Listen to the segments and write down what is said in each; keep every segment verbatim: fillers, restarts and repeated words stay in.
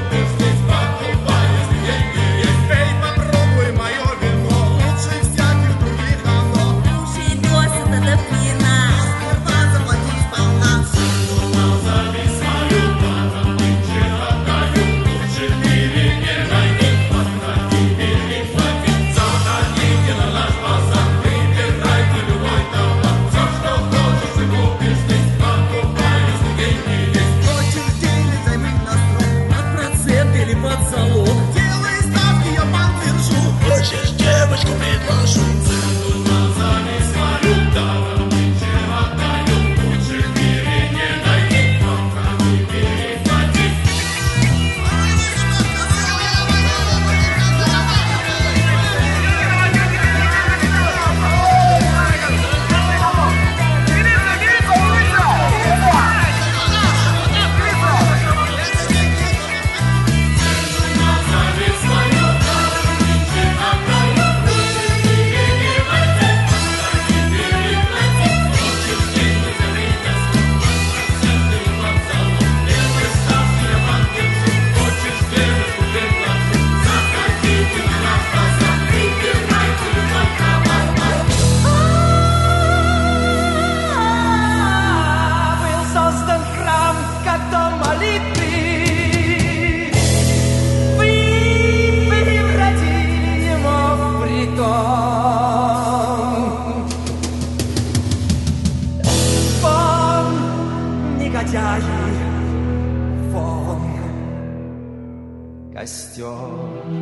Костер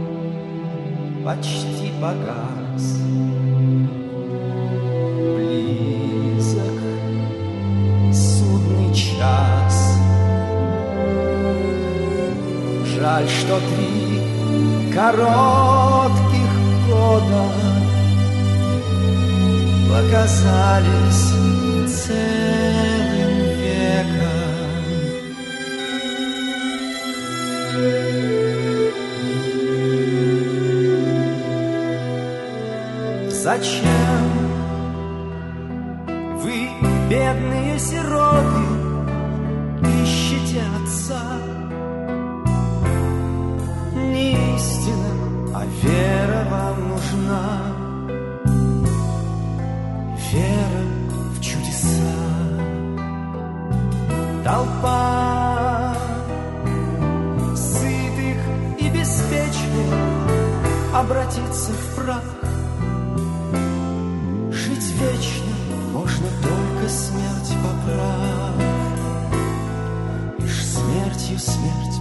почти погас, близок судный час. Жаль, что три коротких года показались целым веком. Зачем вы, бедные сироты, ищете отца? Не истина, а вера вам нужна, вера в чудеса. Толпа сытых и беспечных обратится в прах. Жить вечно можно только смерть поправ, лишь смертью смерть